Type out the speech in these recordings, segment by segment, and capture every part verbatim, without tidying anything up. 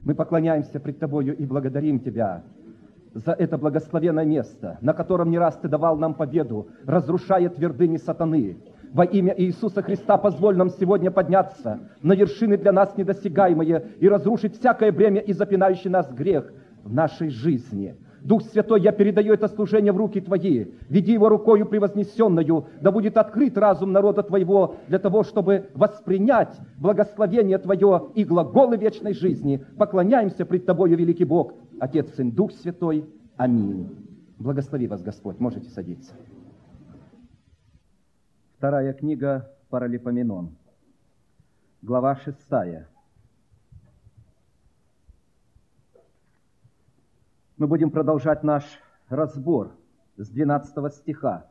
Мы поклоняемся пред Тобою и благодарим Тебя за это благословенное место, на котором не раз Ты давал нам победу, разрушая твердыни сатаны. Во имя Иисуса Христа позволь нам сегодня подняться на вершины для нас недосягаемые и разрушить всякое бремя и запинающий нас грех в нашей жизни. Дух Святой, я передаю это служение в руки Твои. Веди его рукою превознесенную, да будет открыт разум народа Твоего для того, чтобы воспринять благословение Твое и глаголы вечной жизни. Поклоняемся пред Тобою, великий Бог, Отец, Сын, Дух Святой. Аминь. Благослови вас, Господь. Можете садиться. Вторая книга Паралипоменон, глава шестая. Мы будем продолжать наш разбор с двенадцатого стиха.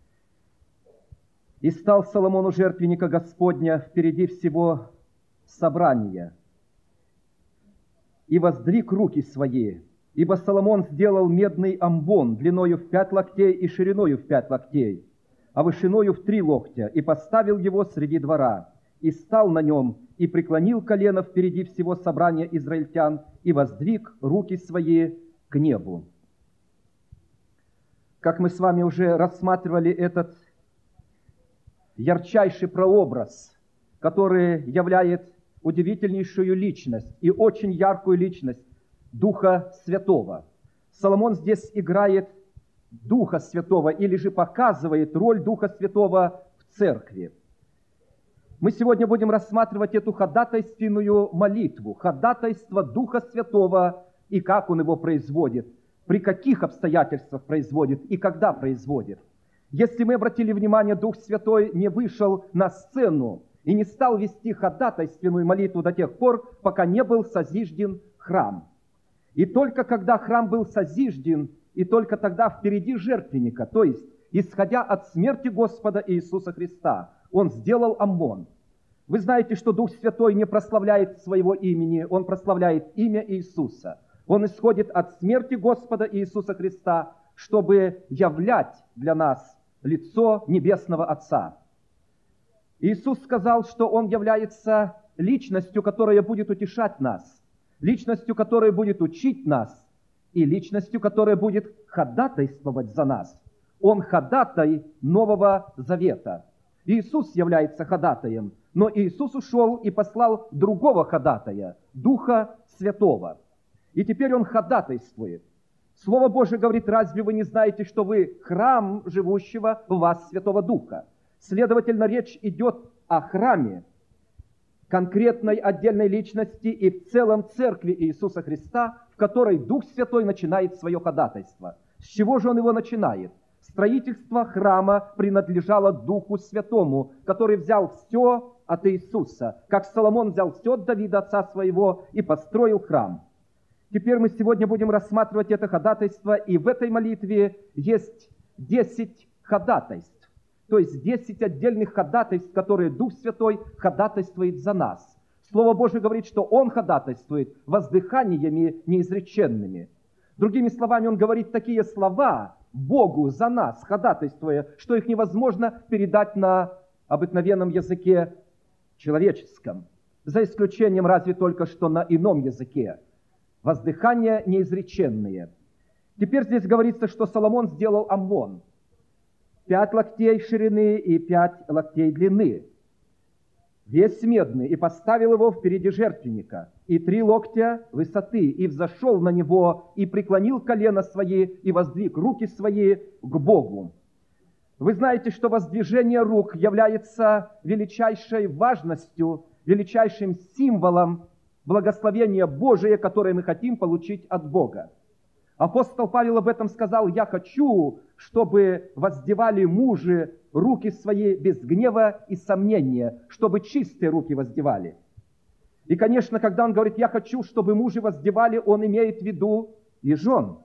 «И стал Соломон у жертвенника Господня впереди всего собрания, и воздвиг руки свои, ибо Соломон сделал медный амбон длиною в пять локтей и шириною в пять локтей, а вышиною в три локтя, и поставил его среди двора, и стал на нем, и преклонил колено впереди всего собрания израильтян, и воздвиг руки свои к небу». Как мы с вами уже рассматривали этот ярчайший прообраз, который являет удивительнейшую личность и очень яркую личность Духа Святого. Соломон здесь играет Духа Святого или же показывает роль Духа Святого в церкви. Мы сегодня будем рассматривать эту ходатайственную молитву, ходатайство Духа Святого и как Он его производит, при каких обстоятельствах производит и когда производит. Если мы обратили внимание, Дух Святой не вышел на сцену и не стал вести ходатайственную молитву до тех пор, пока не был созижден храм. И только когда храм был созижден, и только тогда впереди жертвенника, то есть исходя от смерти Господа Иисуса Христа, Он сделал амбон. Вы знаете, что Дух Святой не прославляет своего имени, Он прославляет имя Иисуса. Он исходит от смерти Господа Иисуса Христа, чтобы являть для нас лицо Небесного Отца. Иисус сказал, что Он является личностью, которая будет утешать нас, личностью, которая будет учить нас, и личностью, которая будет ходатайствовать за нас. Он ходатай Нового Завета. Иисус является ходатаем, но Иисус ушел и послал другого ходатая, Духа Святого. И теперь Он ходатайствует. Слово Божие говорит: разве вы не знаете, что вы храм живущего в вас Святого Духа? Следовательно, речь идет о храме, конкретной отдельной личности и в целом церкви Иисуса Христа, в которой Дух Святой начинает свое ходатайство. С чего же Он его начинает? Строительство храма принадлежало Духу Святому, который взял все от Иисуса, как Соломон взял все от Давида, отца своего, и построил храм. Теперь мы сегодня будем рассматривать это ходатайство, и в этой молитве есть десять ходатайств, то есть десять отдельных ходатайств, которые Дух Святой ходатайствует за нас. Слово Божие говорит, что Он ходатайствует воздыханиями неизреченными. Другими словами, Он говорит такие слова Богу за нас, ходатайствуя, что их невозможно передать на обыкновенном языке человеческом, за исключением разве только что на ином языке. Воздыхания неизреченные. Теперь здесь говорится, что Соломон сделал амбон. Пять локтей ширины и пять локтей длины. Весь медный, и поставил его впереди жертвенника. И три локтя высоты, и взошел на него, и преклонил колено свои, и воздвиг руки свои к Богу. Вы знаете, что воздвижение рук является величайшей важностью, величайшим символом благословение Божие, которое мы хотим получить от Бога. Апостол Павел об этом сказал: «Я хочу, чтобы воздевали мужи руки свои без гнева и сомнения, чтобы чистые руки воздевали». И, конечно, когда он говорит: «Я хочу, чтобы мужи воздевали», он имеет в виду и жен.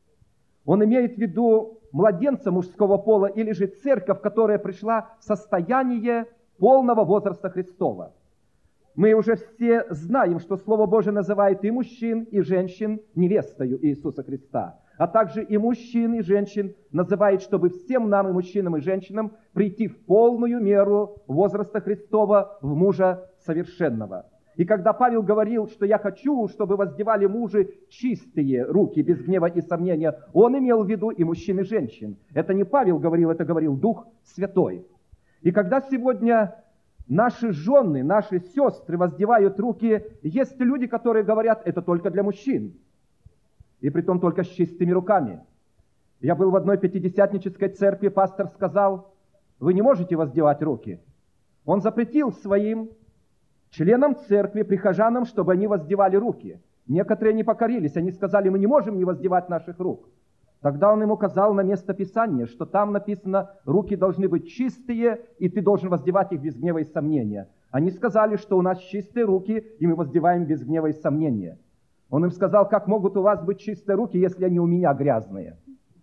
Он имеет в виду младенца мужского пола или же церковь, которая пришла в состояние полного возраста Христова. Мы уже все знаем, что Слово Божие называет и мужчин, и женщин невестою Иисуса Христа, а также и мужчин, и женщин называет, чтобы всем нам, и мужчинам, и женщинам, прийти в полную меру возраста Христова в мужа совершенного. И когда Павел говорил, что я хочу, чтобы воздевали мужи чистые руки, без гнева и сомнения, он имел в виду и мужчин, и женщин. Это не Павел говорил, это говорил Дух Святой. И когда сегодня наши жены, наши сестры воздевают руки, есть люди, которые говорят, это только для мужчин. И притом только с чистыми руками. Я был в одной пятидесятнической церкви, пастор сказал, вы не можете воздевать руки. Он запретил своим членам церкви, прихожанам, чтобы они воздевали руки. Некоторые не покорились, они сказали, мы не можем не воздевать наших рук. Тогда он им указал на место Писания, что там написано, руки должны быть чистые, и ты должен воздевать их без гнева и сомнения. Они сказали, что у нас чистые руки, и мы воздеваем без гнева и сомнения. Он им сказал, как могут у вас быть чистые руки, если они у меня грязные?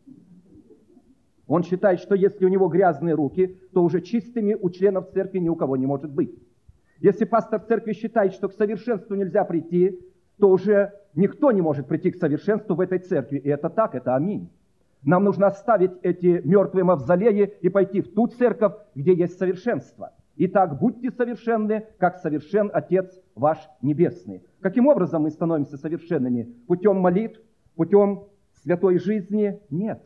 Он считает, что если у него грязные руки, то уже чистыми у членов церкви ни у кого не может быть. Если пастор церкви считает, что к совершенству нельзя прийти, то уже никто не может прийти к совершенству в этой церкви. И это так, это аминь. Нам нужно оставить эти мертвые мавзолеи и пойти в ту церковь, где есть совершенство. Итак, будьте совершенны, как совершен Отец ваш Небесный. Каким образом мы становимся совершенными? Путем молитв? Путем святой жизни? Нет.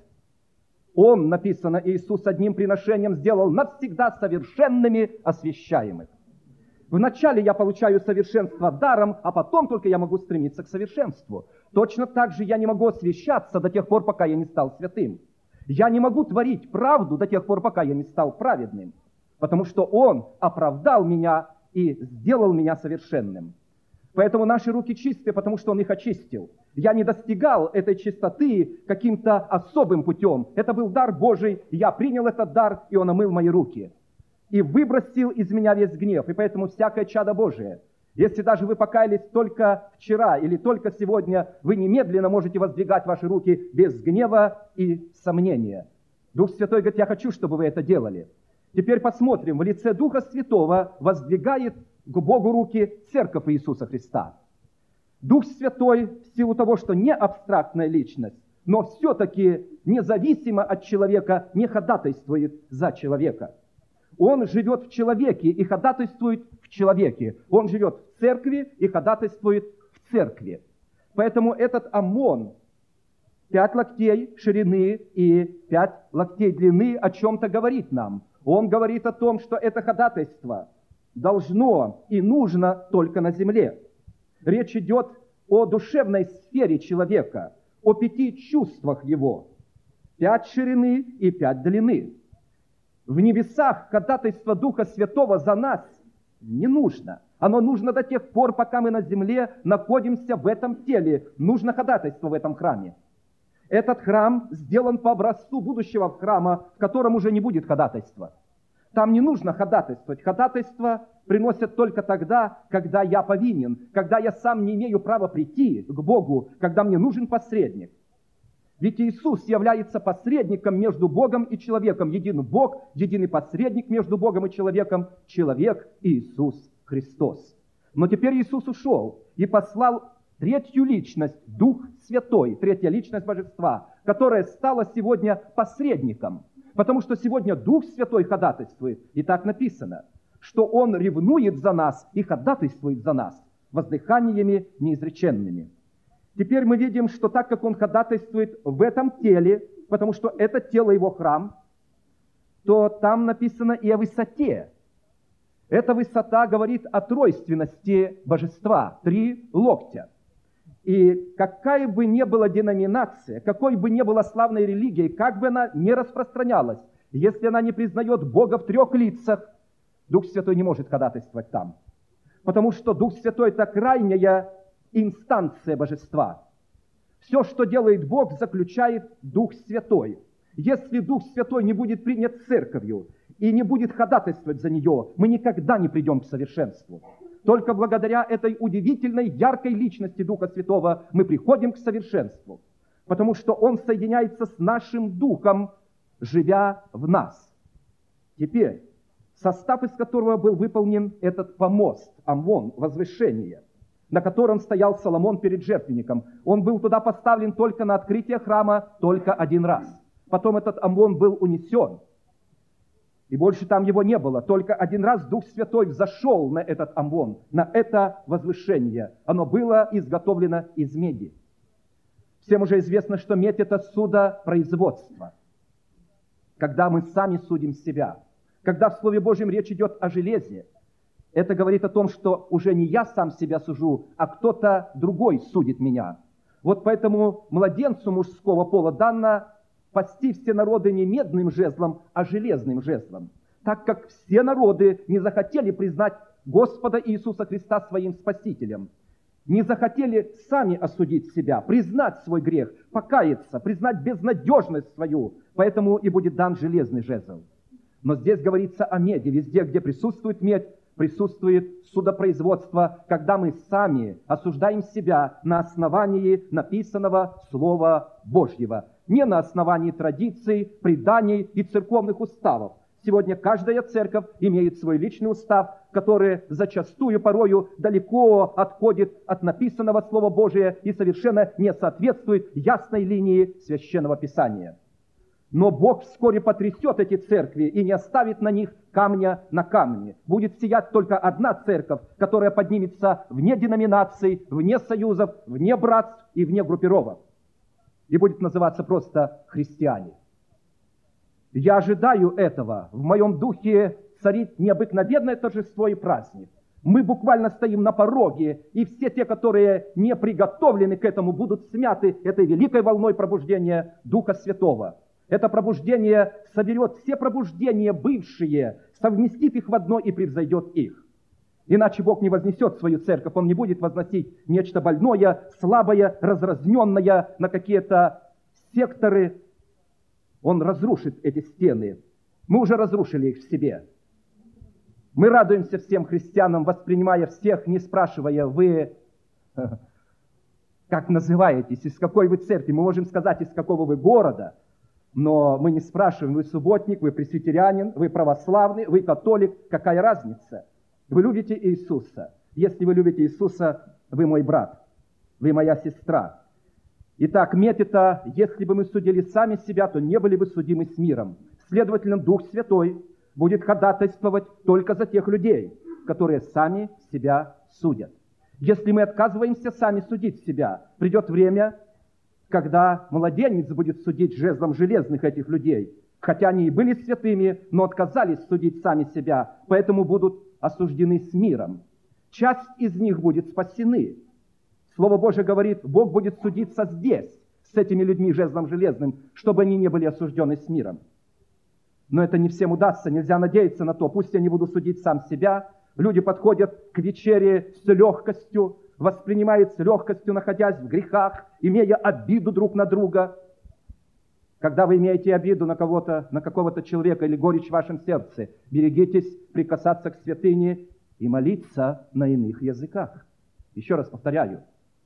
Он, написано, Иисус одним приношением сделал навсегда совершенными освящаемых. Вначале я получаю совершенство даром, а потом только я могу стремиться к совершенству. Точно так же я не могу освящаться до тех пор, пока я не стал святым. Я не могу творить правду до тех пор, пока я не стал праведным. Потому что Он оправдал меня и сделал меня совершенным. Поэтому наши руки чистые, потому что Он их очистил. Я не достигал этой чистоты каким-то особым путем. Это был дар Божий, я принял этот дар, и Он омыл мои руки. И выбросил из меня весь гнев. И поэтому всякое чадо Божие, если даже вы покаялись только вчера или только сегодня, вы немедленно можете воздвигать ваши руки без гнева и сомнения. Дух Святой говорит, я хочу, чтобы вы это делали. Теперь посмотрим, в лице Духа Святого воздвигает к Богу руки Церковь Иисуса Христа. Дух Святой, в силу того, что не абстрактная личность, но все-таки независимо от человека, не ходатайствует за человека. Он живет в человеке и ходатайствует в человеке. Он живет в церкви и ходатайствует в церкви. Поэтому этот омон, пять локтей ширины и пять локтей длины, о чем-то говорит нам. Он говорит о том, что это ходатайство должно и нужно только на земле. Речь идет о душевной сфере человека, о пяти чувствах его. Пять ширины и пять длины. В небесах ходатайство Духа Святого за нас не нужно. Оно нужно до тех пор, пока мы на земле находимся в этом теле. Нужно ходатайство в этом храме. Этот храм сделан по образцу будущего храма, в котором уже не будет ходатайства. Там не нужно ходатайствовать. Ходатайство приносят только тогда, когда я повинен, когда я сам не имею права прийти к Богу, когда мне нужен посредник. Ведь Иисус является посредником между Богом и человеком. Един Бог, единый посредник между Богом и человеком, человек Иисус Христос. Но теперь Иисус ушел и послал третью личность, Дух Святой, третья личность Божества, которая стала сегодня посредником. Потому что сегодня Дух Святой ходатайствует, и так написано, что Он ревнует за нас и ходатайствует за нас воздыханиями неизреченными. Теперь мы видим, что так как Он ходатайствует в этом теле, потому что это тело Его храм, то там написано и о высоте. Эта высота говорит о тройственности Божества, три локтя. И какая бы ни была деноминация, какой бы ни была славной религией, как бы она ни распространялась, если она не признает Бога в трех лицах, Дух Святой не может ходатайствовать там. Потому что Дух Святой – это крайняя инстанция Божества. Все, что делает Бог, заключает Дух Святой. Если Дух Святой не будет принят церковью и не будет ходатайствовать за нее, мы никогда не придем к совершенству. Только благодаря этой удивительной, яркой личности Духа Святого мы приходим к совершенству. Потому что Он соединяется с нашим Духом, живя в нас. Теперь, состав из которого был выполнен этот помост, омон, возвышение, на котором стоял Соломон перед жертвенником. Он был туда поставлен только на открытие храма, только один раз. Потом этот омон был унесен. И больше там его не было. Только один раз Дух Святой взошел на этот амвон, на это возвышение. Оно было изготовлено из меди. Всем уже известно, что медь – это судопроизводство. Когда мы сами судим себя. Когда в Слове Божьем речь идет о железе, это говорит о том, что уже не я сам себя сужу, а кто-то другой судит меня. Вот поэтому младенцу мужского пола дано пасти все народы не медным жезлом, а железным жезлом. Так как все народы не захотели признать Господа Иисуса Христа своим Спасителем, не захотели сами осудить себя, признать свой грех, покаяться, признать безнадежность свою, поэтому и будет дан железный жезл. Но здесь говорится о меди. Везде, где присутствует медь, присутствует судопроизводство, когда мы сами осуждаем себя на основании написанного Слова Божьего, не на основании традиций, преданий и церковных уставов. Сегодня каждая церковь имеет свой личный устав, который зачастую, порою далеко отходит от написанного Слова Божия и совершенно не соответствует ясной линии Священного Писания. Но Бог вскоре потрясет эти церкви и не оставит на них камня на камне. Будет сиять только одна церковь, которая поднимется вне деноминаций, вне союзов, вне братств и вне группировок. И будет называться просто христиане. Я ожидаю этого. В моем духе царит необыкновенное торжество и праздник. Мы буквально стоим на пороге, и все те, которые не приготовлены к этому, будут смяты этой великой волной пробуждения Духа Святого. Это пробуждение соберет все пробуждения бывшие, совместит их в одно и превзойдет их. Иначе Бог не вознесет свою церковь, Он не будет возносить нечто больное, слабое, разразненное на какие-то секторы. Он разрушит эти стены. Мы уже разрушили их в себе. Мы радуемся всем христианам, воспринимая всех, не спрашивая, вы как называетесь, из какой вы церкви. Мы можем сказать, из какого вы города. Но мы не спрашиваем, вы субботник, вы пресвитерянин, вы православный, вы католик. Какая разница? Вы любите Иисуса. Если вы любите Иисуса, вы мой брат, вы моя сестра. Итак, медь это, если бы мы судили сами себя, то не были бы судимы с миром. Следовательно, Дух Святой будет ходатайствовать только за тех людей, которые сами себя судят. Если мы отказываемся сами судить себя, придет время, когда младенец будет судить жезлом железных этих людей, хотя они и были святыми, но отказались судить сами себя, поэтому будут осуждены с миром. Часть из них будет спасены. Слово Божие говорит, Бог будет судиться здесь, с этими людьми жезлом железным, чтобы они не были осуждены с миром. Но это не всем удастся, нельзя надеяться на то. Пусть я не буду судить сам себя. Люди подходят к вечере с легкостью, воспринимают с легкостью, находясь в грехах, имея обиду друг на друга. Когда вы имеете обиду на кого-то, на какого-то человека или горечь в вашем сердце, берегитесь прикасаться к святыне и молиться на иных языках. Еще раз повторяю,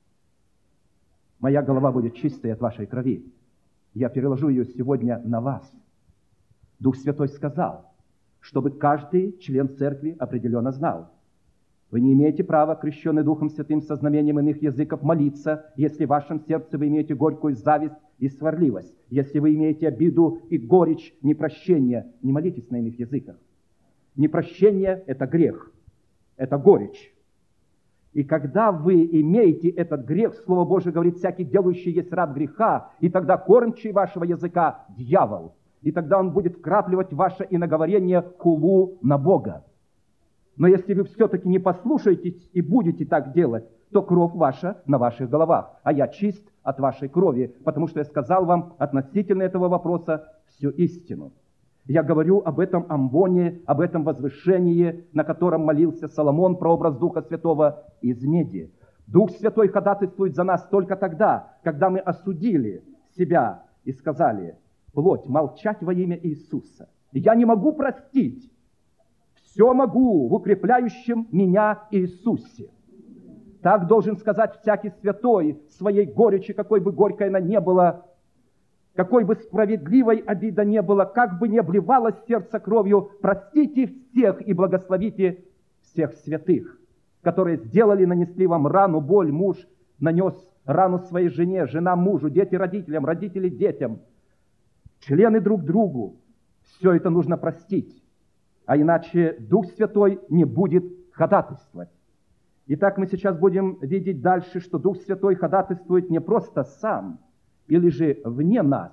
моя голова будет чистой от вашей крови. Я переложу ее сегодня на вас. Дух Святой сказал, чтобы каждый член церкви определенно знал. Вы не имеете права, крещенный Духом Святым со знамением иных языков, молиться, если в вашем сердце вы имеете горькую зависть и сварливость. Если вы имеете обиду и горечь, непрощение, не молитесь на иных языках. Непрощение – это грех, это горечь. И когда вы имеете этот грех, Слово Божие говорит, всякий делающий есть раб греха, и тогда кормчий вашего языка – дьявол. И тогда он будет вкрапливать в ваше иноговорение хулу на Бога. Но если вы все-таки не послушаетесь и будете так делать, то кровь ваша на ваших головах, а я чист от вашей крови, потому что я сказал вам относительно этого вопроса всю истину. Я говорю об этом амвоне, об этом возвышении, на котором молился Соломон, прообраз Духа Святого из меди. Дух Святой ходатайствует за нас только тогда, когда мы осудили себя и сказали, плоть, молчать во имя Иисуса. Я не могу простить. Все могу в укрепляющем меня Иисусе. Так должен сказать всякий святой своей горечи, какой бы горькой она не была, какой бы справедливой обида не была, как бы не обливалось сердце кровью, простите всех и благословите всех святых, которые сделали, нанесли вам рану, боль, муж нанес рану своей жене, жена мужу, дети родителям, родители детям, члены друг другу. Все это нужно простить. а иначе Дух Святой не будет ходатайствовать. Итак, мы сейчас будем видеть дальше, что Дух Святой ходатайствует не просто сам, или же вне нас.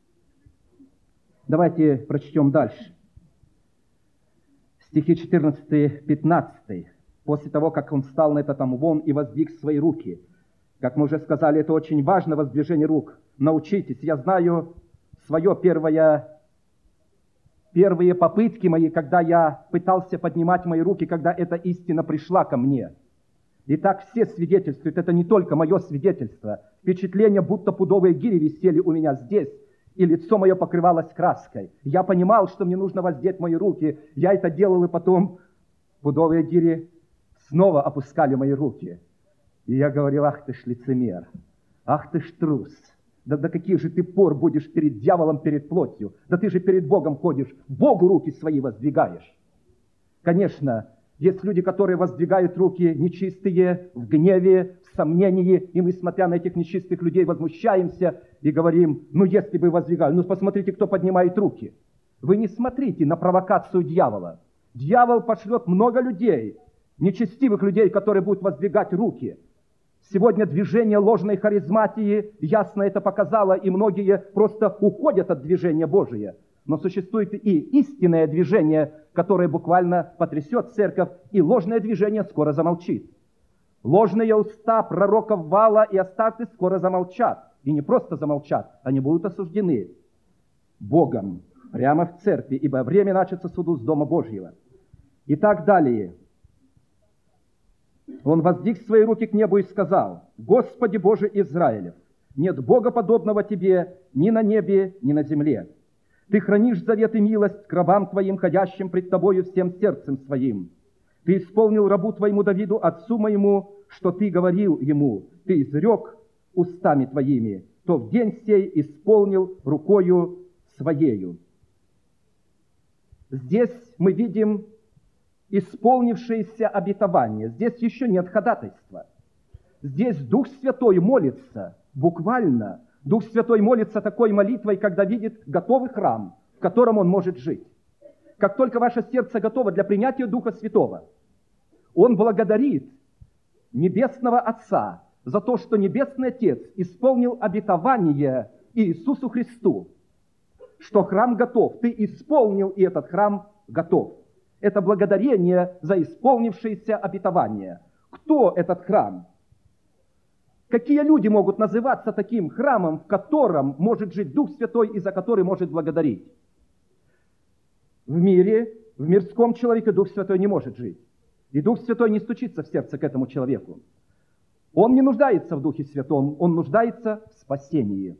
Давайте прочтем дальше. Стихи четырнадцатый-пятнадцатый. После того, как он встал на этот амвон и воздвиг свои руки. Как мы уже сказали, это очень важно, воздвижение рук. Научитесь. Я знаю свое первое, первые попытки мои, когда я пытался поднимать мои руки, когда эта истина пришла ко мне. И так все свидетельствуют, это не только мое свидетельство. Впечатление, будто пудовые гири висели у меня здесь, и лицо мое покрывалось краской. Я понимал, что мне нужно воздеть мои руки. Я это делал, и потом пудовые гири снова опускали мои руки. И я говорил: ах ты ж лицемер, ах ты ж трус. Да до каких же ты пор будешь перед дьяволом, перед плотью? Да ты же перед Богом ходишь, Богу руки свои воздвигаешь. Конечно, есть люди, которые воздвигают руки нечистые, в гневе, в сомнении, и мы, смотря на этих нечистых людей, возмущаемся и говорим: ну, если бы воздвигали, ну, посмотрите, кто поднимает руки. Вы не смотрите на провокацию дьявола. Дьявол пошлет много людей, нечестивых людей, которые будут воздвигать руки. Сегодня движение ложной харизматии ясно это показало, и многие просто уходят от движения Божия. Но существует и истинное движение, которое буквально потрясет церковь, и ложное движение скоро замолчит. Ложные уста пророков Ваала и Астарты скоро замолчат. И не просто замолчат, они будут осуждены Богом прямо в церкви, ибо время начаться суду с Дома Божьего. И так далее. Он воздвиг свои руки к небу и сказал: «Господи Боже Израилев, нет Бога подобного Тебе ни на небе, ни на земле. Ты хранишь завет и милость к рабам Твоим, ходящим пред Тобою всем сердцем своим. Ты исполнил рабу Твоему Давиду, отцу моему, что Ты говорил ему, Ты изрек устами Твоими, то в день сей исполнил рукою Своею». Здесь мы видим исполнившееся обетование. Здесь еще нет ходатайства. Здесь Дух Святой молится, буквально. Дух Святой молится такой молитвой, когда видит готовый храм, в котором он может жить. Как только ваше сердце готово для принятия Духа Святого, он благодарит Небесного Отца за то, что Небесный Отец исполнил обетование Иисусу Христу, что храм готов. Ты исполнил, и этот храм готов. Это благодарение за исполнившееся обетование. Кто этот храм? Какие люди могут называться таким храмом, в котором может жить Дух Святой и за который может благодарить? В мире, в мирском человеке Дух Святой не может жить. И Дух Святой не стучится в сердце к этому человеку. Он не нуждается в Духе Святом, он нуждается в спасении.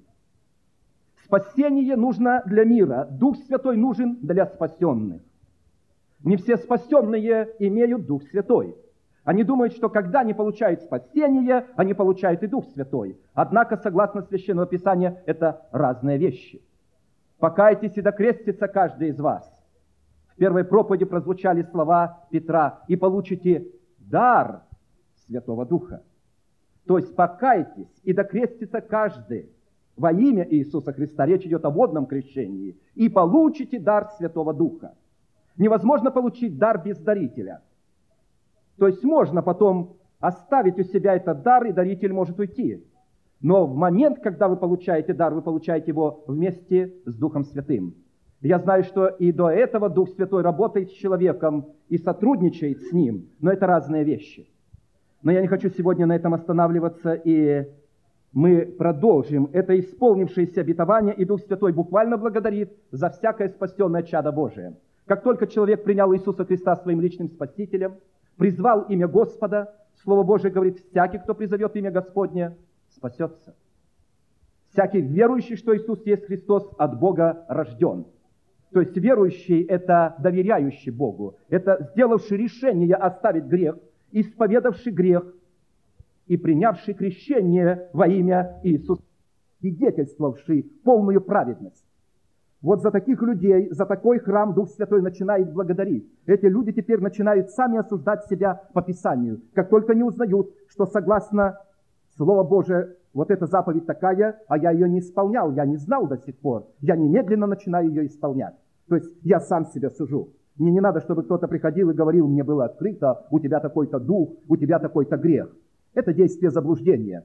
Спасение нужно для мира, Дух Святой нужен для спасенных. Не все спасенные имеют Дух Святой. Они думают, что когда они получают спасение, они получают и Дух Святой. Однако, согласно Священного Писания, это разные вещи. «Покайтесь, и докрестится каждый из вас». В первой проповеди прозвучали слова Петра: «И получите дар Святого Духа». То есть покайтесь, и докрестится каждый во имя Иисуса Христа. Речь идет о водном крещении. «И получите дар Святого Духа». Невозможно получить дар без дарителя. То есть можно потом оставить у себя этот дар, и даритель может уйти. Но в момент, когда вы получаете дар, вы получаете его вместе с Духом Святым. Я знаю, что и до этого Дух Святой работает с человеком и сотрудничает с ним, но это разные вещи. Но я не хочу сегодня на этом останавливаться, и мы продолжим. Это исполнившееся обетование, и Дух Святой буквально благодарит за всякое спасенное чадо Божие. Как только человек принял Иисуса Христа своим личным Спасителем, призвал имя Господа, Слово Божие говорит: всякий, кто призовет имя Господне, спасется. Всякий верующий, что Иисус есть Христос, от Бога рожден. То есть верующий – это доверяющий Богу, это сделавший решение оставить грех, исповедавший грех и принявший крещение во имя Иисуса, свидетельствовавший полную праведность. Вот за таких людей, за такой храм Дух Святой начинает благодарить. Эти люди теперь начинают сами осуждать себя по Писанию, как только не узнают, что согласно Слову Божие, вот эта заповедь такая, а я ее не исполнял, я не знал до сих пор. Я немедленно начинаю ее исполнять. То есть я сам себя сужу. Мне не надо, чтобы кто-то приходил и говорил, мне было открыто, у тебя такой-то дух, у тебя такой-то грех. Это действие заблуждения.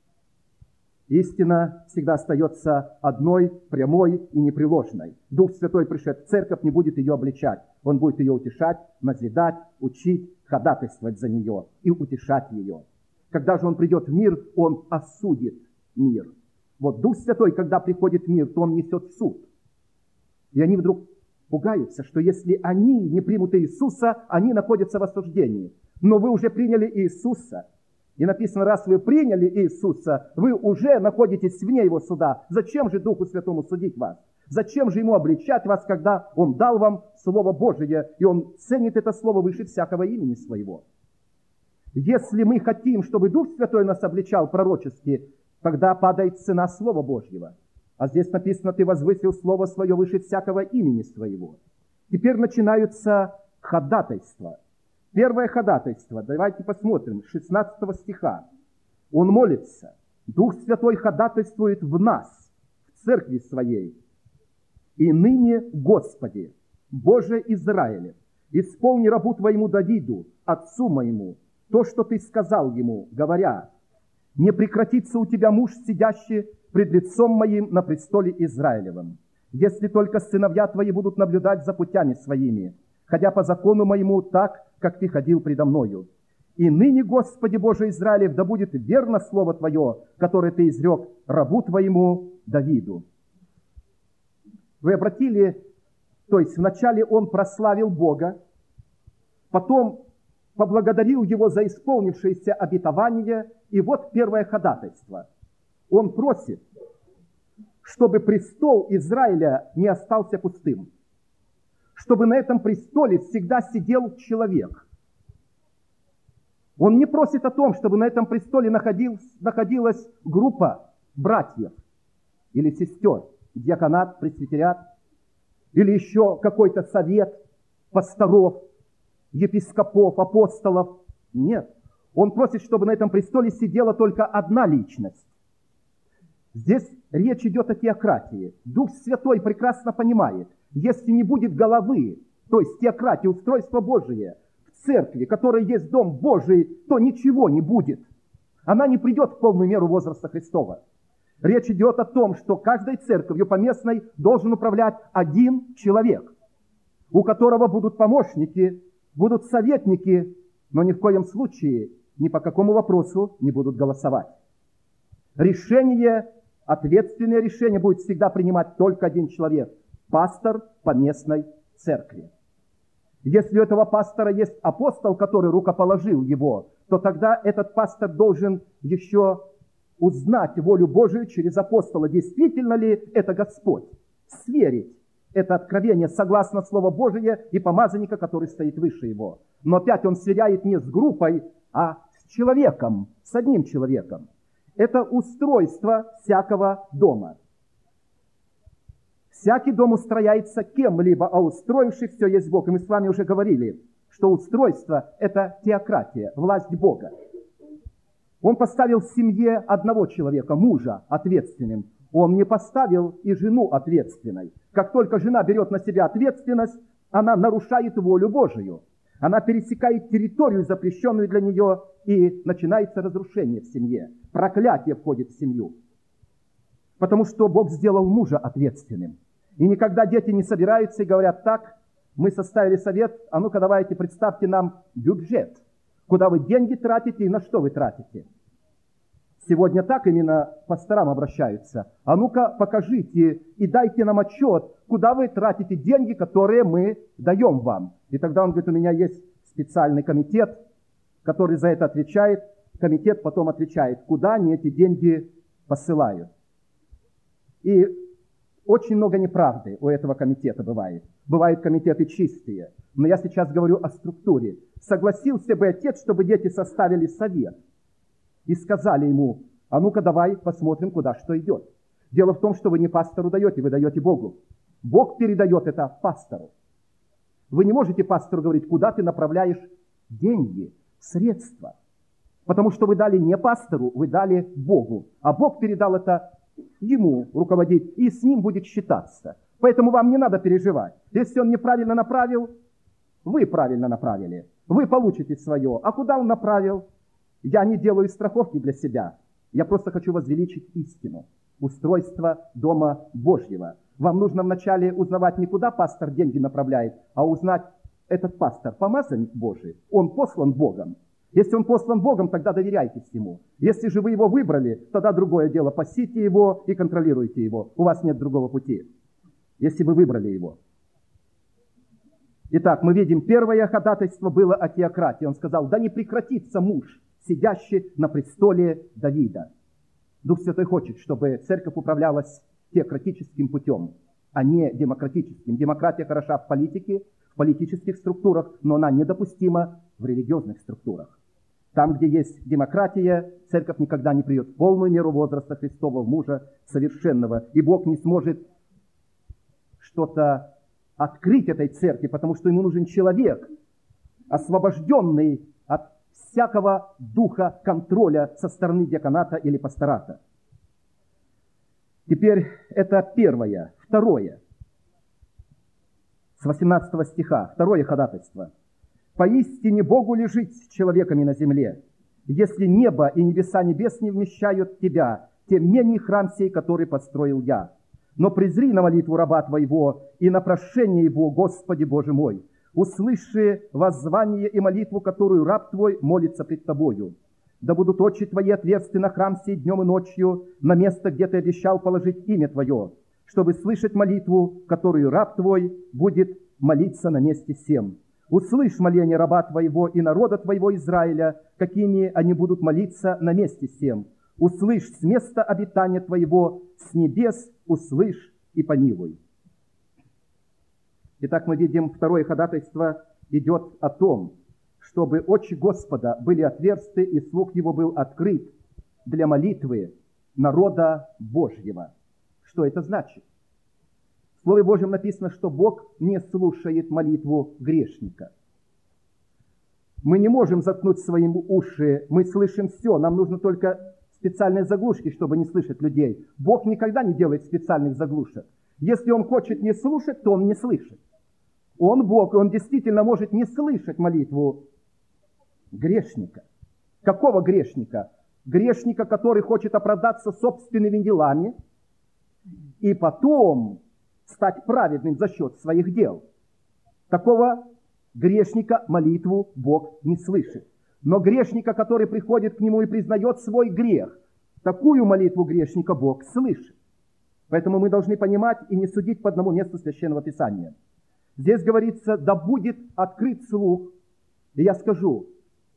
Истина всегда остается одной, прямой и непреложной. Дух Святой, пришед в церковь, не будет ее обличать. Он будет ее утешать, назидать, учить, ходатайствовать за нее и утешать ее. Когда же он придет в мир, он осудит мир. Вот Дух Святой, когда приходит в мир, то он несет суд. И они вдруг пугаются, что если они не примут Иисуса, они находятся в осуждении. Но вы уже приняли Иисуса. И написано, раз вы приняли Иисуса, вы уже находитесь вне Его суда. Зачем же Духу Святому судить вас? Зачем же Ему обличать вас, когда Он дал вам Слово Божие, и Он ценит это Слово выше всякого имени Своего? Если мы хотим, чтобы Дух Святой нас обличал пророчески, тогда падает цена Слова Божьего. А здесь написано, ты возвысил Слово Свое выше всякого имени Своего. Теперь начинаются ходатайства. Первое ходатайство, давайте посмотрим, шестнадцатого стиха. Он молится. Дух Святой ходатайствует в нас, в церкви Своей. И ныне, Господи, Боже Израилев, исполни рабу Твоему Давиду, отцу моему, то, что Ты сказал ему, говоря, не прекратится у Тебя муж, сидящий пред лицом моим на престоле Израилевом, если только сыновья Твои будут наблюдать за путями Своими, ходя по закону моему так, как Ты ходил предо мною. И ныне, Господи Боже Израилев, да будет верно Слово Твое, которое Ты изрек рабу Твоему Давиду. Вы обратили, то есть вначале он прославил Бога, потом поблагодарил Его за исполнившееся обетование, и вот первое ходатайство. Он просит, чтобы престол Израиля не остался пустым, чтобы на этом престоле всегда сидел человек. Он не просит о том, чтобы на этом престоле находилась, находилась группа братьев или сестер, диаконат, пресвитериат, или еще какой-то совет пасторов, епископов, апостолов. Нет. Он просит, чтобы на этом престоле сидела только одна личность. Здесь речь идет о теократии. Дух Святой прекрасно понимает, если не будет головы, то есть теократии, устройство Божие, в церкви, которая есть Дом Божий, то ничего не будет. Она не придет в полную меру возраста Христова. Речь идет о том, что каждой церковью поместной должен управлять один человек, у которого будут помощники, будут советники, но ни в коем случае ни по какому вопросу не будут голосовать. Решение, ответственное решение будет всегда принимать только один человек – пастор поместной церкви. Если у этого пастора есть апостол, который рукоположил его, то тогда этот пастор должен еще узнать волю Божию через апостола, действительно ли это Господь, сверить это откровение согласно Слову Божие и помазанника, который стоит выше его. Но опять он сверяет не с группой, а с человеком, с одним человеком. Это устройство всякого дома. Всякий дом устрояется кем-либо, а устроивший все есть Бог. И мы с вами уже говорили, что устройство – это теократия, власть Бога. Он поставил в семье одного человека, мужа, ответственным. Он не поставил и жену ответственной. Как только жена берет на себя ответственность, она нарушает волю Божию. Она пересекает территорию, запрещенную для нее, и начинается разрушение в семье. Проклятие входит в семью. Потому что Бог сделал мужа ответственным. И никогда дети не собираются и говорят: так, мы составили совет, а ну-ка давайте представьте нам бюджет, куда вы деньги тратите и на что вы тратите. Сегодня так именно пасторам обращаются. А ну-ка покажите и дайте нам отчет, куда вы тратите деньги, которые мы даем вам. И тогда он говорит: у меня есть специальный комитет, который за это отвечает. Комитет потом отвечает, куда они эти деньги посылают. И очень много неправды у этого комитета бывает. Бывают комитеты чистые. Но я сейчас говорю о структуре. Согласился бы отец, чтобы дети составили совет и сказали ему: а ну-ка давай посмотрим, куда что идет. Дело в том, что вы не пастору даете, вы даете Богу. Бог передает это пастору. Вы не можете пастору говорить, куда ты направляешь деньги, средства. Потому что вы дали не пастору, вы дали Богу. А Бог передал это ему руководить, и с ним будет считаться. Поэтому вам не надо переживать. Если он неправильно направил, Вы правильно направили. Вы получите свое. А куда он направил? Я не делаю страховки для себя. Я просто хочу возвеличить истину. Устройство Дома Божьего. Вам нужно вначале узнавать не куда пастор деньги направляет, а узнать, этот пастор помазанник Божий, он послан Богом. Если он послан Богом, тогда доверяйтесь ему. Если же вы его выбрали, тогда другое дело. Пасите его и контролируйте его. У вас нет другого пути, если вы выбрали его. Итак, мы видим, первое ходатайство было о теократии. Он сказал, да не прекратится муж, сидящий на престоле Давида. Дух Святой хочет, чтобы церковь управлялась теократическим путем, а не демократическим. Демократия хороша в политике, в политических структурах, но она недопустима в религиозных структурах. Там, где есть демократия, церковь никогда не придет в полную меру возраста Христового мужа совершенного. И Бог не сможет что-то открыть этой церкви, потому что ему нужен человек, освобожденный от всякого духа контроля со стороны диаконата или пастората. Теперь это первое. Второе. С восемнадцатого стиха. Второе ходатайство. «Поистине Богу ли жить с человеками на земле, если небо и небеса небес не вмещают тебя, тем менее храм сей, который построил я. Но презри на молитву раба твоего и на прошение его, Господи Боже мой. Услыши воззвание и молитву, которую раб твой молится пред тобою. Да будут очи твои отверсты на храм сей днем и ночью, на место, где ты обещал положить имя твое, чтобы слышать молитву, которую раб твой будет молиться на месте сем. Услышь моление раба твоего и народа твоего Израиля, какими они будут молиться на месте сем. Услышь с места обитания твоего, с небес услышь и помилуй». Итак, мы видим, второе ходатайство идет о том, чтобы очи Господа были отверсты и слух его был открыт для молитвы народа Божьего. Что это значит? В Слове Божьем написано, что Бог не слушает молитву грешника. Мы не можем заткнуть свои уши, мы слышим все, нам нужно только специальные заглушки, чтобы не слышать людей. Бог никогда не делает специальных заглушек. Если Он хочет не слушать, то Он не слышит. Он Бог, и Он действительно может не слышать молитву грешника. Какого грешника? Грешника, который хочет оправдаться собственными делами и потом стать праведным за счет своих дел. Такого грешника молитву Бог не слышит. Но грешника, который приходит к Нему и признает свой грех, такую молитву грешника Бог слышит. Поэтому мы должны понимать и не судить по одному месту Священного Писания. Здесь говорится, да будет открыт слух. И я скажу,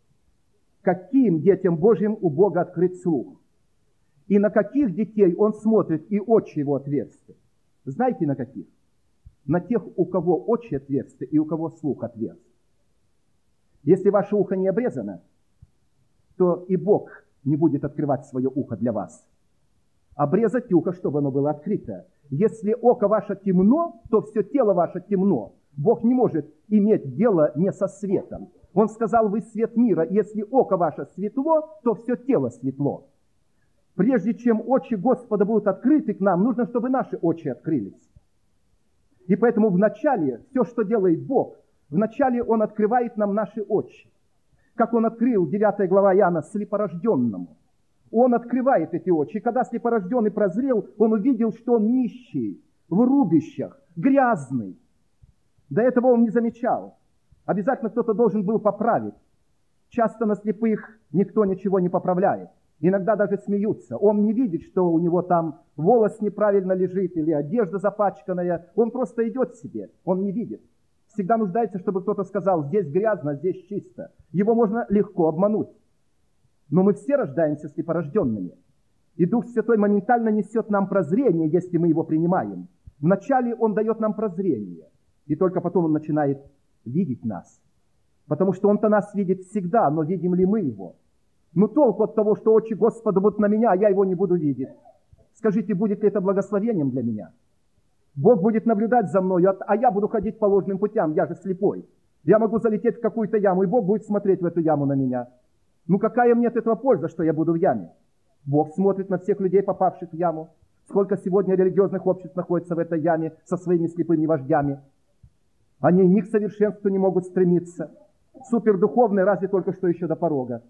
каким детям Божьим у Бога открыт слух? И на каких детей Он смотрит, и очи Его отверсты? Знаете, на каких? На тех, у кого очи отверсты и у кого слух отверст. Если ваше ухо не обрезано, то и Бог не будет открывать свое ухо для вас. Обрезать ухо, чтобы оно было открыто. Если око ваше темно, то все тело ваше темно. Бог не может иметь дело не со светом. Он сказал, вы свет мира. Если око ваше светло, то все тело светло. Прежде чем очи Господа будут открыты к нам, нужно, чтобы наши очи открылись. И поэтому вначале все, что делает Бог, вначале Он открывает нам наши очи. Как Он открыл, девятая глава Иоанна, слепорожденному. Он открывает эти очи. И когда слепорожденный прозрел, он увидел, что он нищий, в рубищах, грязный. До этого он не замечал. Обязательно кто-то должен был поправить. Часто на слепых никто ничего не поправляет. Иногда даже смеются. Он не видит, что у него там волос неправильно лежит или одежда запачканная. Он просто идет себе. Он не видит. Всегда нуждается, чтобы кто-то сказал, здесь грязно, здесь чисто. Его можно легко обмануть. Но мы все рождаемся слепорожденными. И Дух Святой моментально несет нам прозрение, если мы его принимаем. Вначале Он дает нам прозрение, и только потом Он начинает видеть нас. Потому что Он-то нас видит всегда, но видим ли мы Его? Ну толку от того, что очи Господа будут на меня, а я Его не буду видеть. Скажите, будет ли это благословением для меня? Бог будет наблюдать за мной, а я буду ходить по ложным путям, я же слепой. Я могу залететь в какую-то яму, и Бог будет смотреть в эту яму на меня. Ну какая мне от этого польза, что я буду в яме? Бог смотрит на всех людей, попавших в яму. Сколько сегодня религиозных обществ находится в этой яме со своими слепыми вождями. Они ни к совершенству не могут стремиться. Супердуховные разве только что еще до порога.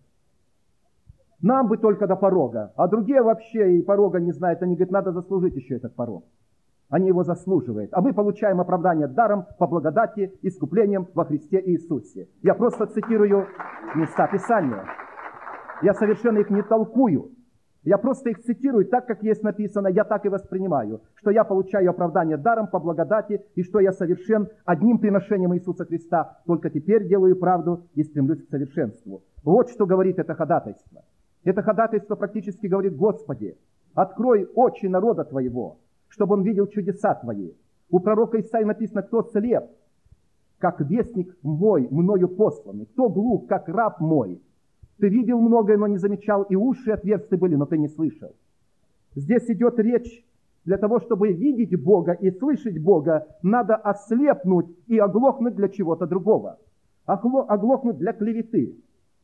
Нам бы только до порога, а другие вообще и порога не знают. Они говорят, надо заслужить еще этот порог. Они его заслуживают. А мы получаем оправдание даром, по благодати, искуплением во Христе Иисусе. Я просто цитирую места Писания. Я совершенно их не толкую. Я просто их цитирую так, как есть написано. Я так и воспринимаю, что я получаю оправдание даром, по благодати, и что я совершен одним приношением Иисуса Христа. Только теперь делаю правду и стремлюсь к совершенству. Вот что говорит это ходатайство. Это ходатайство практически говорит: Господи, открой очи народа Твоего, чтобы он видел чудеса Твои. У пророка Исаии написано: кто слеп, как вестник мой, мною посланный, кто глух, как раб мой. Ты видел многое, но не замечал, и уши отверсты были, но ты не слышал. Здесь идет речь, для того, чтобы видеть Бога и слышать Бога, надо ослепнуть и оглохнуть для чего-то другого. Оглохнуть для клеветы.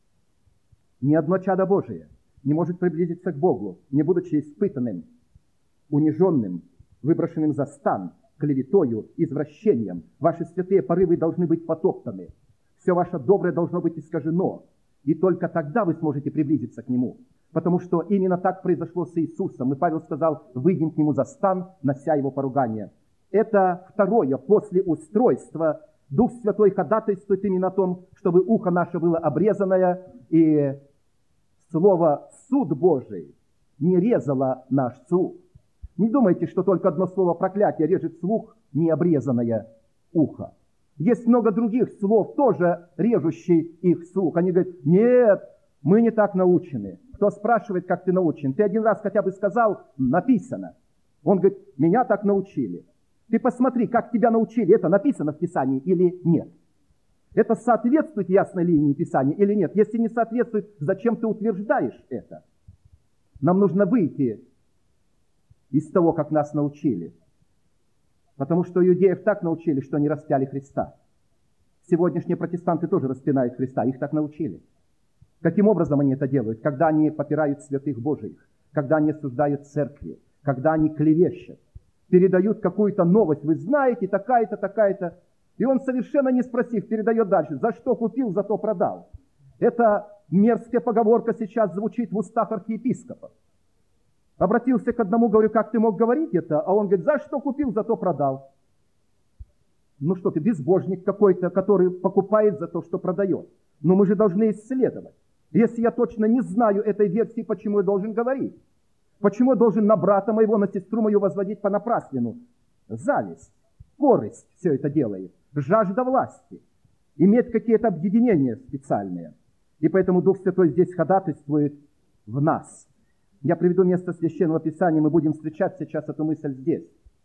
Ни одно чадо Божие не может приблизиться к Богу, не будучи испытанным, униженным, выброшенным за стан, клеветою, извращением. Ваши святые порывы должны быть потоптаны. Все ваше доброе должно быть искажено. И только тогда вы сможете приблизиться к Нему. Потому что именно так произошло с Иисусом. И Павел сказал: выйдем к Нему за стан, нося Его поругание. Это второе, после устройства. Дух Святой ходатайствует именно о том, чтобы ухо наше было обрезанное, и слово «суд Божий» не резало наш слух. Не думайте, что только одно слово проклятие режет слух, необрезанное ухо. Есть много других слов, тоже режущие их слух. Они говорят: нет, мы не так научены. Кто спрашивает, как ты научен? Ты один раз хотя бы сказал: написано. Он говорит: меня так научили. Ты посмотри, как тебя научили. Это написано в Писании или нет? Это соответствует ясной линии Писания или нет? Если не соответствует, зачем ты утверждаешь это? Нам нужно выйти из того, как нас научили. Потому что иудеев так научили, что они распяли Христа. Сегодняшние протестанты тоже распинают Христа, их так научили. Каким образом они это делают? Когда они попирают святых Божиих, когда они осуждают церкви, когда они клевещут, передают какую-то новость. Вы знаете, такая-то, такая-то. И он, совершенно не спросив, передает дальше: за что купил, за то продал. Эта мерзкая поговорка сейчас звучит в устах архиепископов. Обратился к одному, говорю: как ты мог говорить это? А он говорит: за что купил, за то продал. Ну что ты, безбожник какой-то, который покупает за то, что продает. Но мы же должны исследовать. Если я точно не знаю этой версии, почему я должен говорить? Почему я должен на брата моего, на сестру мою возводить понапраслину? Зависть, корысть все это делает. Жажда власти. Иметь какие-то объединения специальные. И поэтому Дух Святой здесь ходатайствует в нас. Я приведу место Священного Писания, мы будем встречать сейчас эту мысль здесь.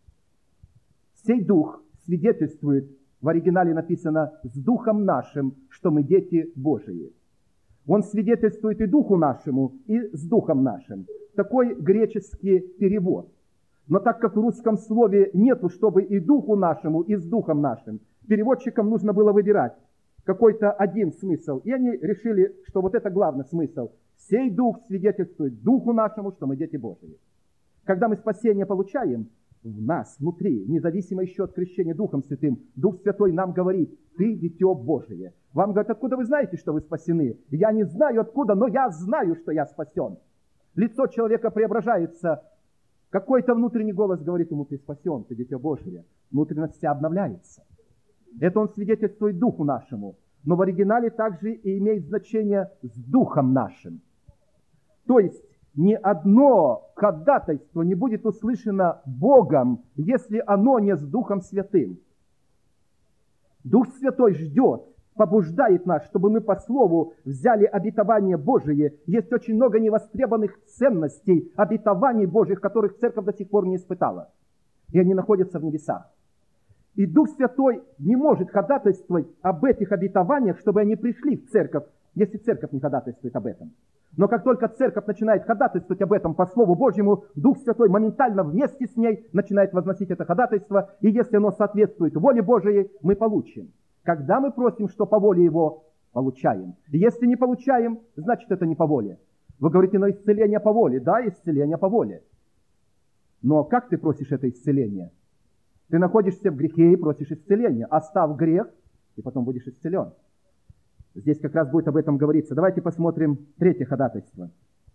Сей Дух свидетельствует, в оригинале написано, с Духом нашим, что мы дети Божии. Он свидетельствует и Духу нашему, и с Духом нашим. Такой греческий перевод. Но так как в русском слове нету, чтобы и Духу нашему, и с Духом нашим, переводчикам нужно было выбирать какой-то один смысл. И они решили, что вот это главный смысл. Сей Дух свидетельствует Духу нашему, что мы дети Божии. Когда мы спасение получаем, в нас, внутри, независимо еще от крещения Духом Святым, Дух Святой нам говорит: ты дитё Божие. Вам говорят: откуда вы знаете, что вы спасены? Я не знаю откуда, но я знаю, что я спасен. Лицо человека преображается. Какой-то внутренний голос говорит ему: ты спасен, ты дитё Божие. Внутренность вся обновляется. Это он свидетельствует Духу нашему. Но в оригинале также и имеет значение с Духом нашим. То есть, ни одно ходатайство не будет услышано Богом, если оно не с Духом Святым. Дух Святой ждет, побуждает нас, чтобы мы по слову взяли обетование Божие. Есть очень много невостребованных ценностей, обетований Божьих, которых церковь до сих пор не испытала. И они находятся в небесах. И Дух Святой не может ходатайствовать об этих обетованиях, чтобы они пришли в церковь, если церковь не ходатайствует об этом. Но как только церковь начинает ходатайствовать об этом по Слову Божьему, Дух Святой моментально вместе с ней начинает возносить это ходатайство, и если оно соответствует воле Божией, мы получим. Когда мы просим, что по воле Его, получаем. Если не получаем, значит это не по воле. Вы говорите: но исцеление по воле. Да, исцеление по воле. Но как ты просишь это исцеление? Ты находишься в грехе и просишь исцеления. Оставь грех, и потом будешь исцелен. Здесь как раз будет об этом говориться. Давайте посмотрим третье ходатайство.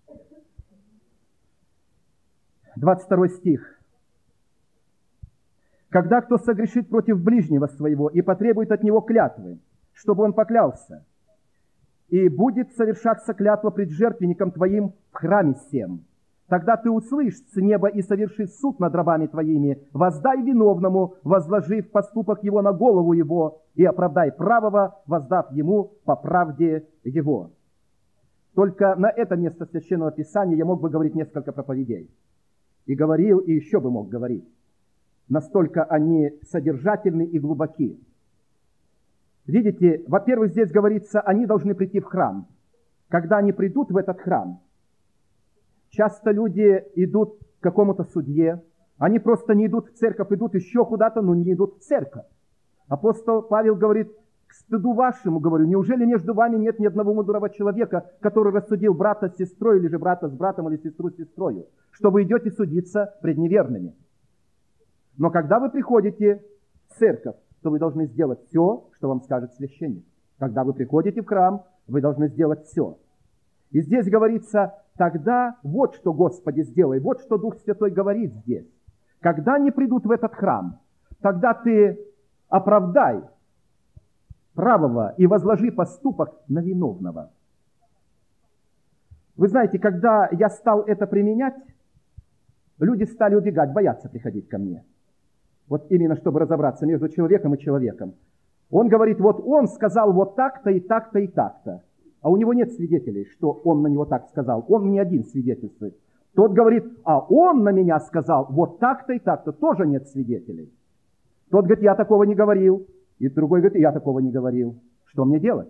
двадцать второй стих. «Когда кто согрешит против ближнего своего и потребует от него клятвы, чтобы он поклялся, и будет совершаться клятва пред жертвенником твоим в храме сем, тогда ты услышь с неба и совершишь суд над рабами твоими, воздай виновному, возложив поступок его на голову его, и оправдай правого, воздав ему по правде его». Только на это место Священного Писания я мог бы говорить несколько проповедей. И говорил, и еще бы мог говорить. Настолько они содержательны и глубоки. Видите, во-первых, здесь говорится, они должны прийти в храм. Когда они придут в этот храм, часто люди идут к какому-то судье, они просто не идут в церковь, идут еще куда-то, но не идут в церковь. Апостол Павел говорит: к стыду вашему, говорю, неужели между вами нет ни одного мудрого человека, который рассудил брата с сестрой, или же брата с братом, или сестру с сестрою, что вы идете судиться пред неверными? Но когда вы приходите в церковь, то вы должны сделать все, что вам скажет священник. Когда вы приходите в храм, вы должны сделать все. И здесь говорится: тогда вот что, Господи, сделай, вот что Дух Святой говорит здесь. Когда они придут в этот храм, тогда ты оправдай правого и возложи поступок на виновного. Вы знаете, когда я стал это применять, люди стали убегать, бояться приходить ко мне. Вот именно, чтобы разобраться между человеком и человеком. Он говорит: вот он сказал вот так-то и так-то и так-то. А у него нет свидетелей, что он на него так сказал. Он не один свидетельствует. Тот говорит: а он на меня сказал вот так-то и так-то. Тоже нет свидетелей. Тот говорит: я такого не говорил. И другой говорит: я такого не говорил. Что мне делать?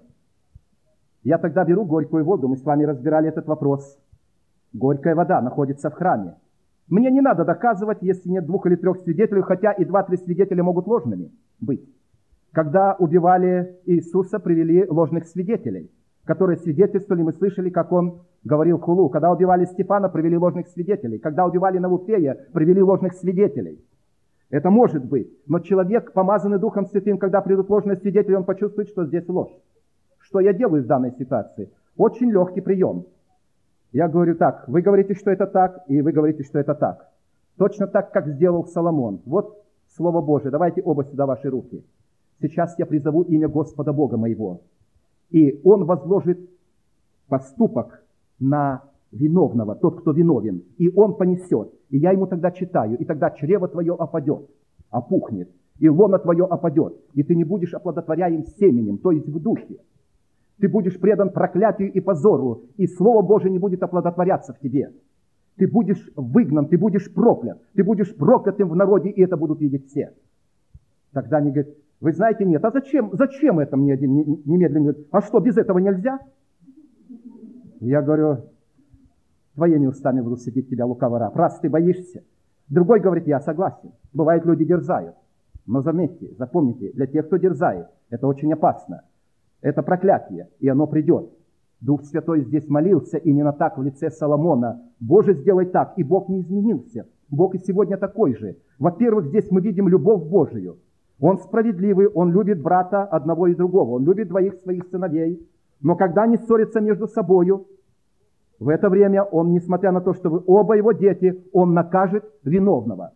Я тогда беру горькую воду. Мы с вами разбирали этот вопрос. Горькая вода находится в храме. Мне не надо доказывать, если нет двух или трех свидетелей, хотя и два-три свидетеля могут ложными быть. Когда убивали Иисуса, привели ложных свидетелей, которые свидетельствовали, мы слышали, как он говорил хулу. Когда убивали Стефана, привели ложных свидетелей. Когда убивали Навуфея, привели ложных свидетелей. Это может быть. Но человек, помазанный Духом Святым, когда придут ложные свидетели, он почувствует, что здесь ложь. Что я делаю в данной ситуации? Очень легкий прием. Я говорю так: вы говорите, что это так, и вы говорите, что это так. Точно так, как сделал Соломон. Вот Слово Божие. Давайте оба сюда ваши руки. Сейчас я призову имя Господа Бога моего. И Он возложит поступок на виновного, тот, кто виновен. И он понесет. И я ему тогда читаю. И тогда чрево твое опадет, опухнет. И лоно твое опадет. И ты не будешь оплодотворяем семенем, то есть в духе. Ты будешь предан проклятию и позору, и Слово Божие не будет оплодотворяться в тебе. Ты будешь выгнан, ты будешь проклят. Ты будешь проклятым в народе, и это будут видеть все. Тогда они говорят: вы знаете, нет, а зачем, зачем это мне один немедленно говорит? А что, без этого нельзя? Я говорю: твоими устами буду судить тебя, лукавый раб, раз ты боишься. Другой говорит: я согласен. Бывает, люди дерзают. Но заметьте, запомните, для тех, кто дерзает, это очень опасно. Это проклятие, и оно придет. Дух Святой здесь молился именно так в лице Соломона. Боже, сделай так, и Бог не изменился. Бог и сегодня такой же. Во-первых, здесь мы видим любовь Божию. Он справедливый, Он любит брата одного и другого. Он любит двоих своих сыновей. Но когда они ссорятся между собою, в это время Он, несмотря на то, что вы оба Его дети, Он накажет виновного.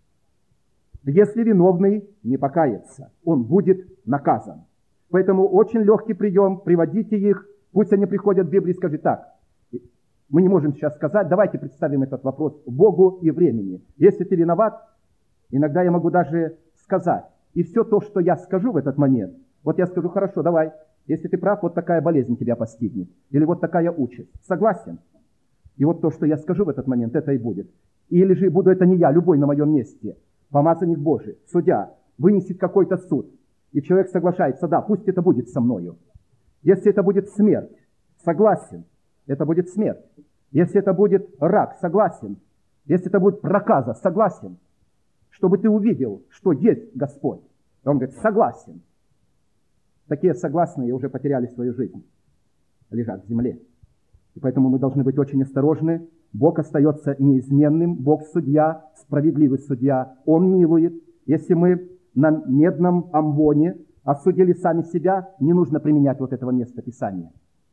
Если виновный не покается, он будет наказан. Поэтому очень легкий прием, приводите их, пусть они приходят в Библию и скажут так: мы не можем сейчас сказать, давайте представим этот вопрос Богу и времени. Если ты виноват, иногда я могу даже сказать, и все то, что я скажу в этот момент, вот я скажу: хорошо, давай, если ты прав, вот такая болезнь тебя постигнет, или вот такая участь. Согласен? И вот то, что я скажу в этот момент, это и будет. Или же буду это не я, любой на моем месте, помазанник Божий, судья, вынесет какой-то суд, и человек соглашается: да, пусть это будет со мною. Если это будет смерть, согласен, это будет смерть. Если это будет рак, согласен. Если это будет проказа, согласен. Чтобы ты увидел, что есть Господь. И он говорит: согласен. Такие согласные уже потеряли свою жизнь, лежат в земле. И поэтому мы должны быть очень осторожны. Бог остается неизменным, Бог судья, справедливый судья. Он милует, Если мы на медном амвоне осудили сами себя, не нужно применять вот этого места Писания.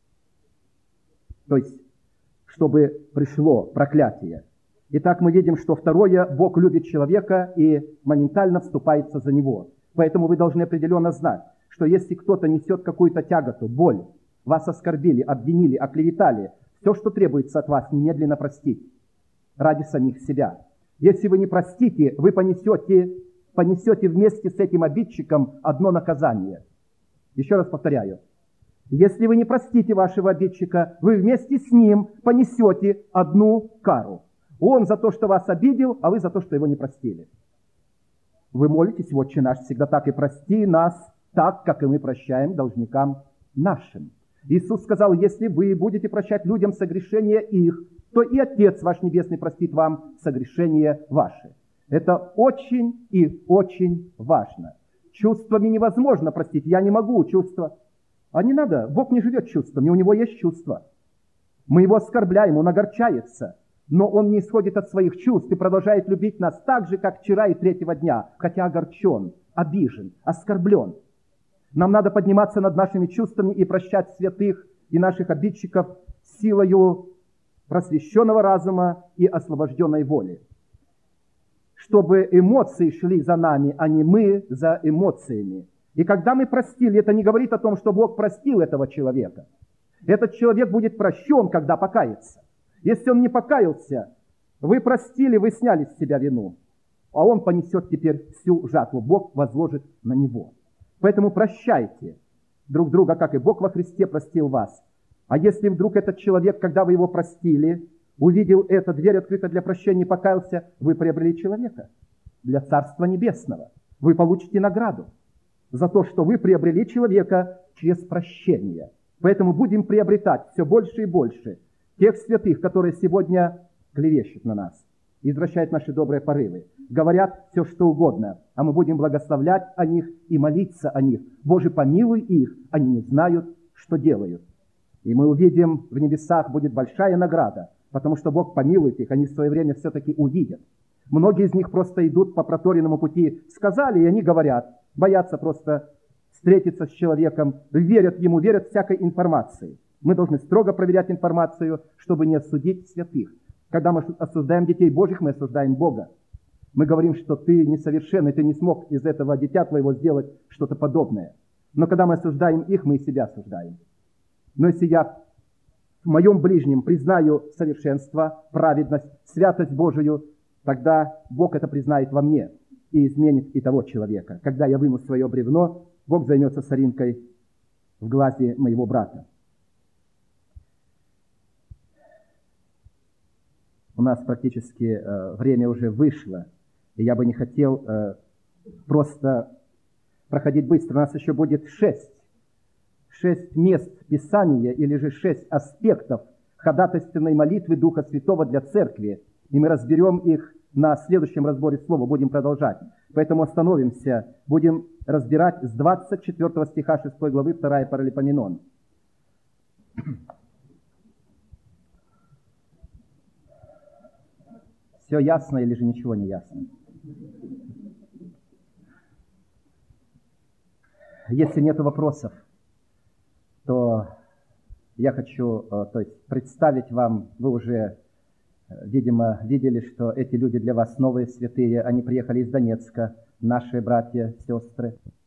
То есть, чтобы пришло проклятие. Итак, мы видим, что второе, Бог любит человека и моментально вступается за него. Поэтому вы должны определенно знать, что если кто-то несет какую-то тяготу, боль, вас оскорбили, обвинили, оклеветали, все, что требуется от вас, немедленно простить ради самих себя. Если вы не простите, вы понесете, понесете вместе с этим обидчиком одно наказание. Еще раз повторяю. Если вы не простите вашего обидчика, вы вместе с ним понесете одну кару. Он за то, что вас обидел, а вы за то, что его не простили. Вы молитесь, «Отче наш», всегда так: «И прости нас так, как и мы прощаем должникам нашим». Иисус сказал: если вы будете прощать людям согрешения их, то и Отец ваш Небесный простит вам согрешения ваши. Это очень и очень важно. Чувствами невозможно простить. Я не могу чувства. А не надо. Бог не живет чувствами, у Него есть чувства. Мы Его оскорбляем, Он огорчается. Но Он не исходит от своих чувств и продолжает любить нас так же, как вчера и третьего дня, хотя огорчен, обижен, оскорблен. Нам надо подниматься над нашими чувствами и прощать святых и наших обидчиков силою просвещенного разума и освобожденной воли. Чтобы эмоции шли за нами, а не мы за эмоциями. И когда мы простили, это не говорит о том, что Бог простил этого человека. Этот человек будет прощен, когда покается. Если он не покаялся, вы простили, вы сняли с себя вину, а он понесет теперь всю жатву. Бог возложит на него. Поэтому прощайте друг друга, как и Бог во Христе простил вас. А если вдруг этот человек, когда вы его простили, увидел это, дверь открыта для прощения и покаялся, вы приобрели человека для Царства Небесного. Вы получите награду за то, что вы приобрели человека через прощение. Поэтому будем приобретать все больше и больше тех святых, которые сегодня клевещут на нас, извращают наши добрые порывы, говорят все, что угодно, а мы будем благословлять о них и молиться о них. Боже, помилуй их, они не знают, что делают. И мы увидим, в небесах будет большая награда, потому что Бог помилует их, они в свое время все-таки увидят. Многие из них просто идут по проторенному пути, сказали, и они говорят, боятся просто встретиться с человеком, верят ему, верят всякой информации. Мы должны строго проверять информацию, чтобы не осудить святых. Когда мы осуждаем детей Божьих, мы осуждаем Бога. Мы говорим, что ты несовершенный, ты не смог из этого дитя твоего сделать что-то подобное. Но когда мы осуждаем их, мы и себя осуждаем. Но если я в моем ближнем признаю совершенство, праведность, святость Божию, тогда Бог это признает во мне и изменит и того человека. Когда я выму свое бревно, Бог займется соринкой в глазе моего брата. У нас практически э, время уже вышло, и я бы не хотел э, просто проходить быстро. У нас еще будет шесть, шесть мест Писания, или же шесть аспектов ходатайственной молитвы Духа Святого для Церкви, и мы разберем их на следующем разборе слова, будем продолжать. Поэтому остановимся, будем разбирать с двадцать четвёртого стиха шестой главы вторая Паралипоменон. Все ясно или же ничего не ясно? Если нет вопросов, то я хочу то есть, представить вам, вы уже, видимо, видели, что эти люди для вас новые святые, они приехали из Донецка, наши братья, сестры.